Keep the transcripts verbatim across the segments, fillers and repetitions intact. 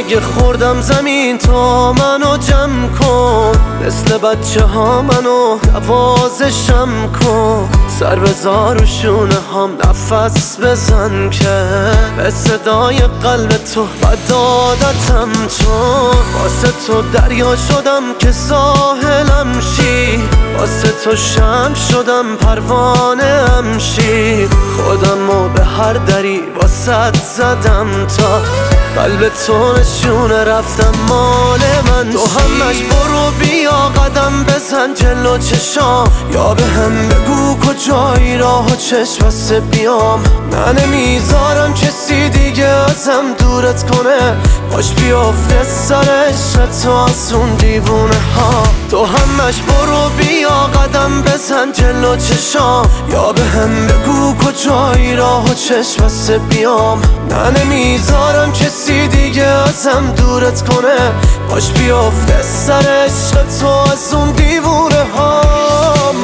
اگه خوردم زمین تو منو جمع کن، مثل بچه ها منو نوازشم کن. سر بذار و شونه هم نفس بزن که به صدای قلب تو بد عادتم، چون واسه تو دریا شدم که ساحلم شی، واسه تو شمع شدم پروانه ام شی. خودمو به هر دری واسه زدم تا قلب تو نشونه رفتم مال من. تو همش برو بیا قدم بزن جلو چشام، یا به هم بگو کجایی راه و چشم بسته بیام. نه نمیذارم کسی دیگه ازم دورت کنه، باش بیافته سر عشق تو از اون دیوونه ها. تو همش برو بیا قدم بزن جلو چشام، یا به هم بگو کجایی راه و چشم بسته بیام. نه نمیذارم کسی دیگه ازم دورت کنه، باش بیافته سر عشق تو از اون دیوونه هام.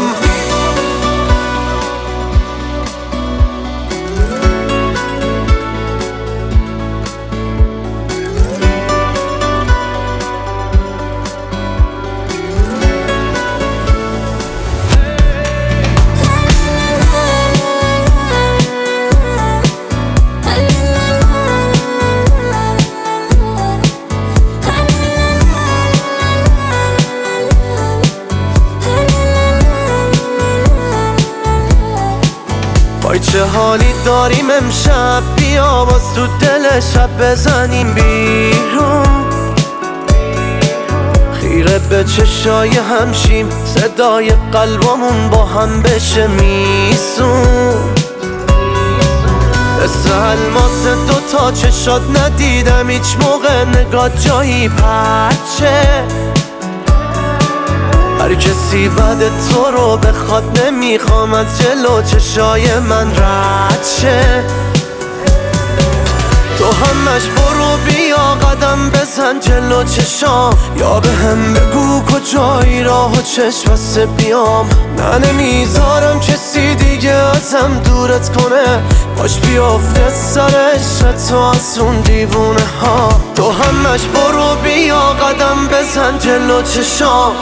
وای چه حالی داریم امشب، بیا باز تو دل شب بزنیم بیرون. خیره به چشای همشیم، صدای قلبمون با هم بشه میسون. مثل الماس دوتا چشات ندیدم هیچ موقع نگاه جایی پرچه. هر کسی بعد تو رو بخواد نمیخوام از جلو چشای من رد شه. تو همش برو بیا قدم بزن جلو چشام، یا به هم بگو کجایی راه و چشم بسته بیام. نه نمیذارم کسی دیگه ازم دورت کنه، باش بیافته سر عشق تو از اون دیوونه ها. تو همش برو بیا قدم بزن جلو چشام،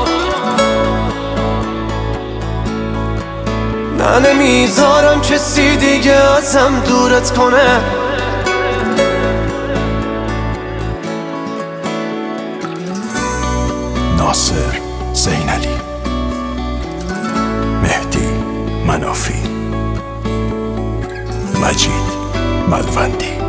نه نمیذارم کسی دیگه ازم دورت کنه. ناصر زینالی، مهدی منافی، مجید ملوندی.